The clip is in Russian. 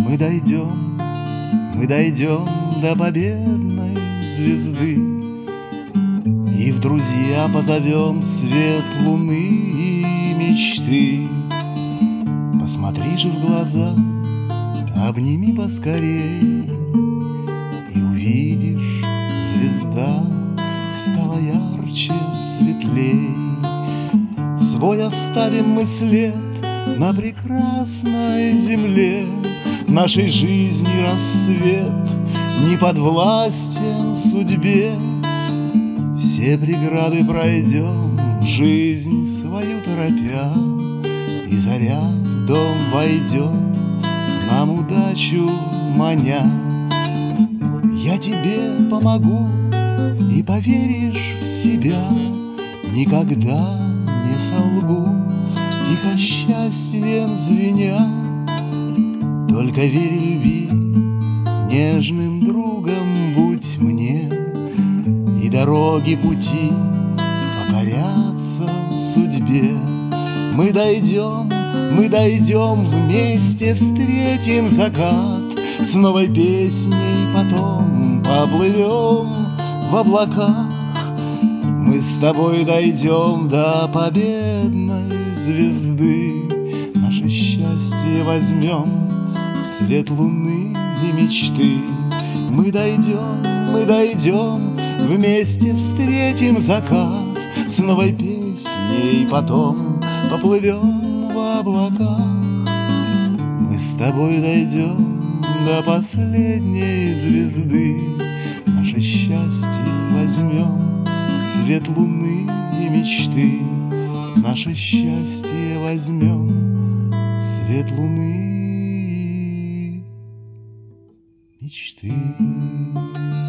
мы дойдем до победной звезды, и в друзья позовем свет луны и мечты. Посмотри же в глаза, обними поскорей, и увидишь, звезда стала ярче, светлей. Свой оставим мы след на прекрасной земле, нашей жизни рассвет не подвластен судьбе. Все преграды пройдем, жизнь свою торопя, и заря в дом войдет, нам удачу маня. Я тебе помогу, и поверишь в себя, никогда не солгу, тихо счастьем звеня. Только верь, люби, нежным другом будь мне, и дороги пути покорятся судьбе. Мы дойдем, вместе встретим закат, с новой песней потом поплывем в облаках. Мы с тобой дойдем до победной звезды, наше счастье возьмем, свет луны и мечты. Мы дойдем, вместе встретим закат, с новой песней потом поплывем в облаках. Мы с тобой дойдем до последней звезды, наше счастье возьмем, свет луны и мечты. Наше счастье возьмем, свет луны и мечты.